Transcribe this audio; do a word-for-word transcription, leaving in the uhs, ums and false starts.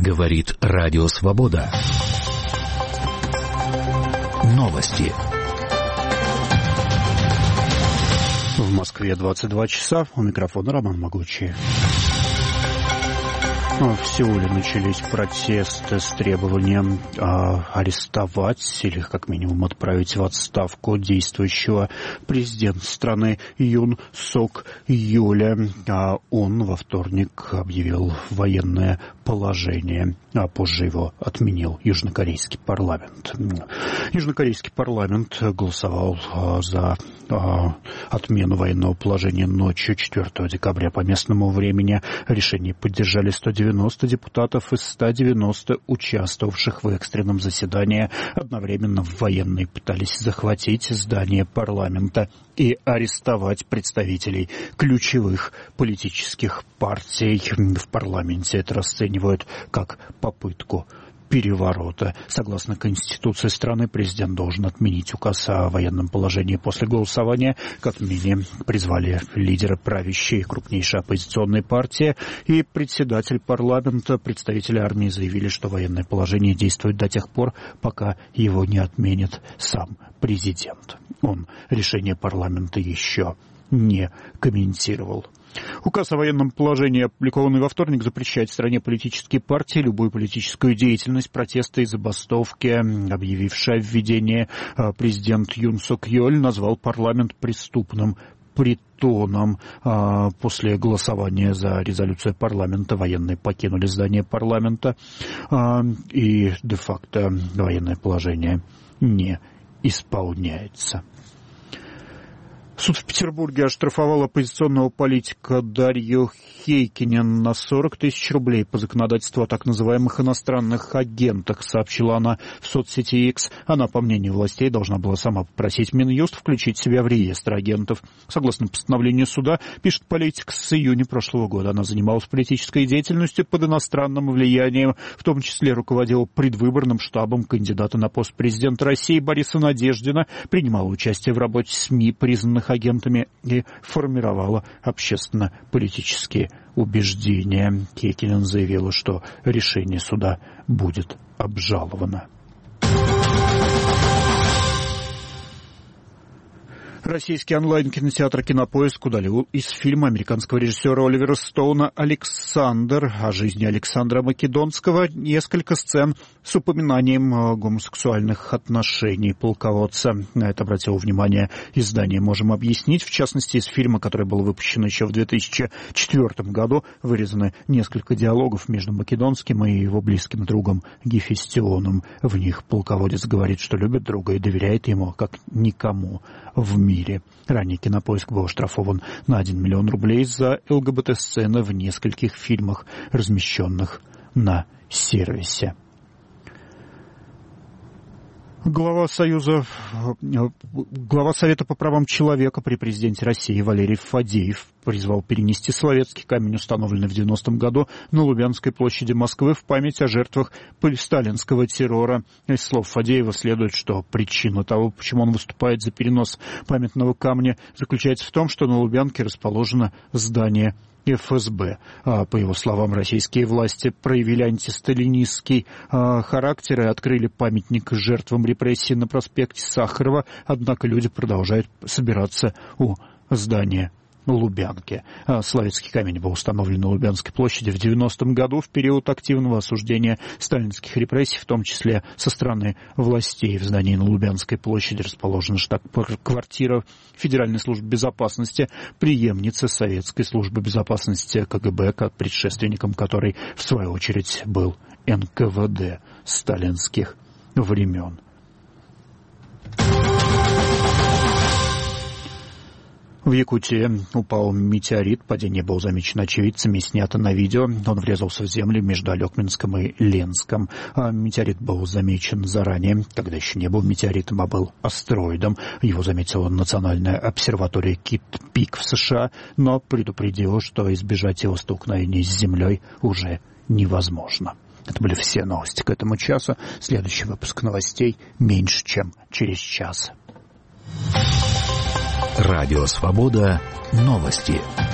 Говорит Радио Свобода. Новости. В Москве двадцать два часа. У микрофона Роман Могучий. В Сеуле начались протесты с требованием э, арестовать или как минимум отправить в отставку действующего президента страны Юн Сок Йоля. А он во вторник объявил военное положение, а позже его отменил южнокорейский парламент. Южнокорейский парламент голосовал э, за э, отмену военного положения ночью четвёртого декабря по местному времени. Решение поддержали сто девяносто депутатов из ста девяноста участвовавших в экстренном заседании. Одновременно военные пытались захватить здание парламента и арестовать представителей ключевых политических партий в парламенте. Это расценивают как попытку переворота. Согласно Конституции страны, президент должен отменить указ о военном положении после голосования. К отмене призвали лидеры правящей крупнейшей оппозиционной партии и председатель парламента. Представители армии заявили, что военное положение действует до тех пор, пока его не отменит сам президент. Он решение парламента еще не комментировал. Указ о военном положении, опубликованный во вторник, запрещает в стране политические партии, любую политическую деятельность, протесты и забастовки. Объявивший о введении президент Юн Сок Йоль назвал парламент преступным притоном. После голосования за резолюцию парламента военные покинули здание парламента, и де-факто военное положение не исполняется. Суд в Петербурге оштрафовал оппозиционного политика Дарью Хейкинен на сорок тысяч рублей по законодательству о так называемых иностранных агентах, сообщила она в соцсети X. Она, по мнению властей, должна была сама попросить Минюст включить себя в реестр агентов. Согласно постановлению суда, пишет политик, с июня прошлого года она занималась политической деятельностью под иностранным влиянием, в том числе руководила предвыборным штабом кандидата на пост президента России Бориса Надеждина, принимала участие в работе СМИ, признанных агентами, и формировала общественно-политические убеждения. Хейкинен заявила, что решение суда будет обжаловано. Российский онлайн-кинотеатр «Кинопоиск» удалил из фильма американского режиссера Оливера Стоуна «Александр» о жизни Александра Македонского несколько сцен с упоминанием гомосексуальных отношений полководца. На это обратило внимание издание «Можем объяснить». В частности, из фильма, который был выпущен еще в две тысячи четвёртом году, вырезаны несколько диалогов между Македонским и его близким другом Гефестионом. В них полководец говорит, что любит друга и доверяет ему, как никому в мире. Ранее «Кинопоиск» был оштрафован на один миллион рублей за ЛГБТ-сцены в нескольких фильмах, размещенных на сервисе. Глава Союза, глава Совета по правам человека при президенте России Валерий Фадеев призвал перенести Соловецкий камень, установленный в девяностом году на Лубянской площади Москвы, в память о жертвах сталинского террора. Из слов Фадеева следует, что причина того, почему он выступает за перенос памятного камня, заключается в том, что на Лубянке расположено здание эф эс бэ. По его словам, российские власти проявили антисталинистский характер и открыли памятник жертвам репрессий на проспекте Сахарова, однако люди продолжают собираться у здания Лубянки. Соловецкий камень был установлен на Лубянской площади в девяностом году в период активного осуждения сталинских репрессий, в том числе со стороны властей. В здании на Лубянской площади расположена штаб-квартира Федеральной службы безопасности, преемница Советской службы безопасности ка гэ бэ, как предшественником которой, в свою очередь, был эн ка вэ дэ сталинских времен. В Якутии упал метеорит. Падение было замечено очевидцами и снято на видео. Он врезался в землю между Алекминском и Ленском. Метеорит был замечен заранее, когда еще не был метеоритом, а был астероидом. Его заметила Национальная обсерватория Кит-Пик в США, но предупредила, что избежать его столкновения с Землей уже невозможно. Это были все новости к этому часу. Следующий выпуск новостей меньше, чем через час. Радио Свобода. Новости.